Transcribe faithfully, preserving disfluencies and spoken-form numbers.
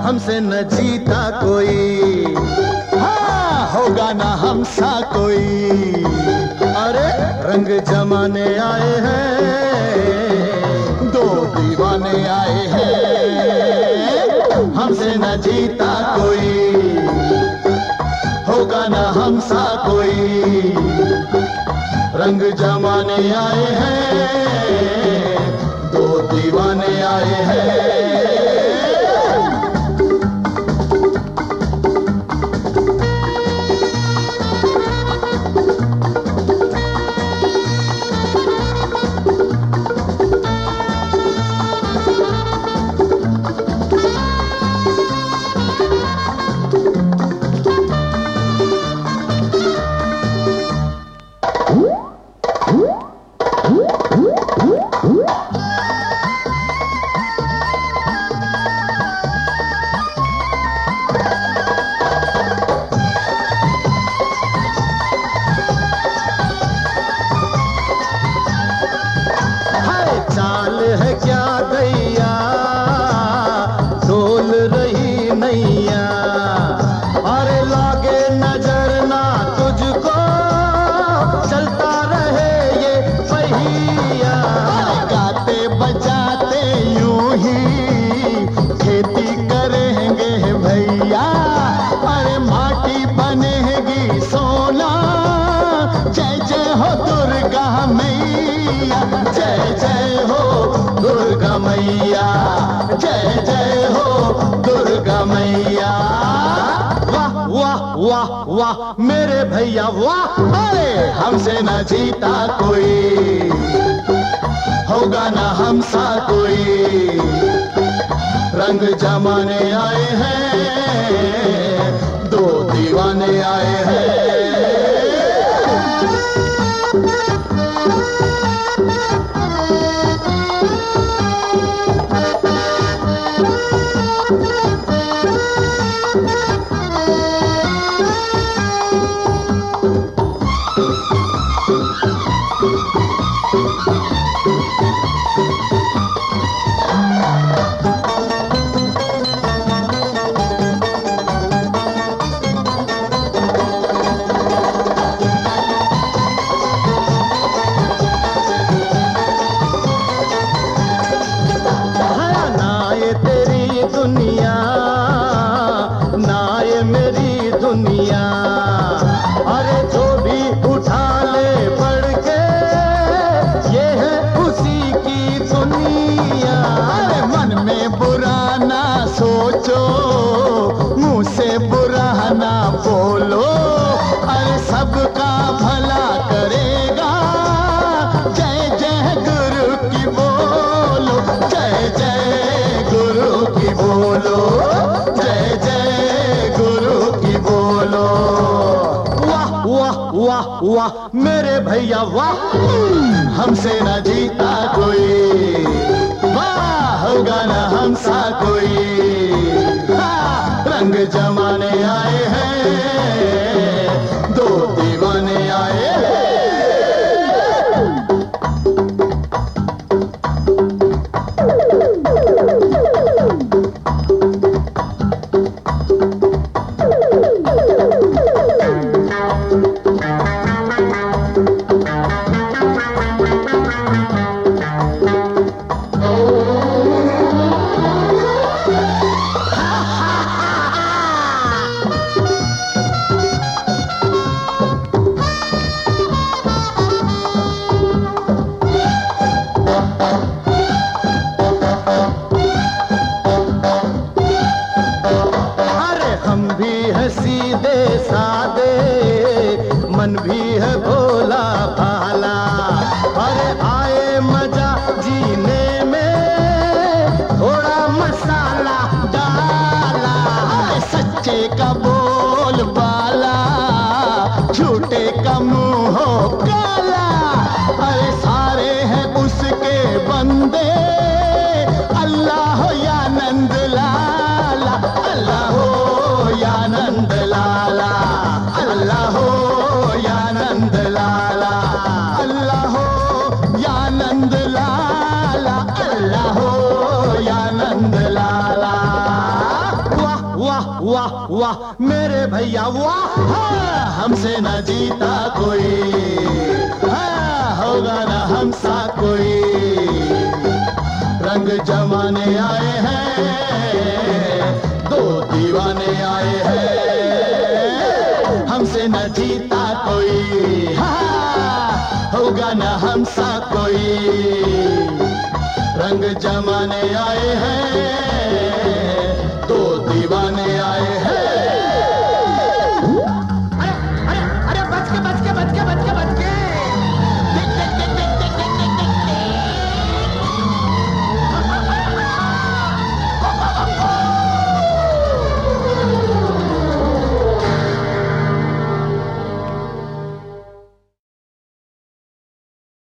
हमसे न जीता कोई, हाँ होगा ना हमसा कोई। अरे रंग जमाने आए हैं, दो दीवाने आए हैं, हमसे न जीता कोई, होगा ना हमसा कोई। रंग जमाने आए हैं, दो दीवाने आए हैं। चाल है क्या दैया, डोल रही नैया, अरे लागे नजर ना तुझको, चलता रहे ये पहिया। गाते बजाते यूं ही खेती करेंगे भैया, अरे माटी बनेगी सोना। जय जय हो दुर्गा मैया, जय जय हो दुर्गा मैया, जय जय हो दुर्गा मैया। वाह वाह वाह वाह मेरे भैया वाह, अरे हमसे न जीता कोई, होगा ना हमसा कोई। रंग जमाने आए हैं, दो दीवाने आए हैं। दुनिया ना ये मेरी दुनिया, अरे जो भी उठा ले पढ़ के, ये है उसी की दुनिया। अरे मन में बुरा ना सोचो, मुंह से बुरा ना बोलो, अरे सबका भला करेगा। जय जय गुरु की बोलो, जय जय गुरु की बोलो, जय जय गुरु की बोलो। वाह वाह वाह वाह मेरे भैया वाह, हमसे न जीता कोई, वाह होगा न हमसा कोई। रंग जमाने आए हैं, दो दीवाने आए हैं। सीधे सादे मन भी है भोला भाला, अरे आए मजा जीने में थोड़ा मसाला डाला। सच्चे का बोल बाला, झूठे का मुंह हो काला, अरे सारे हैं उसके बंदे। अल्लाह हो या नंद लाला, अल्लाह हो या नंद लाला, अल्लाह हो या नंद लाला, अल्लाह हो या नंद लाला, अल्लाह हो या नंद लाला। वाह वाह मेरे भैया वाह, हाँ, हमसे न जीता कोई, हाँ, होगा न हम सा कोई। रंग जमाने आए हैं, दो दीवाने आए हैं, हमसे न जीता कोई, हाँ, होगा न हम सा कोई। रंग जमाने आए हैं,